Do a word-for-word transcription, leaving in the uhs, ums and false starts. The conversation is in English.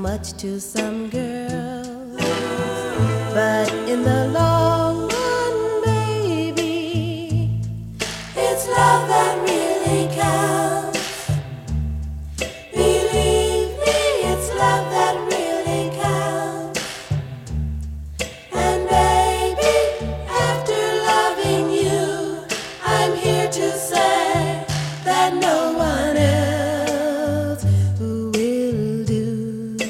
much to some girls, but in the long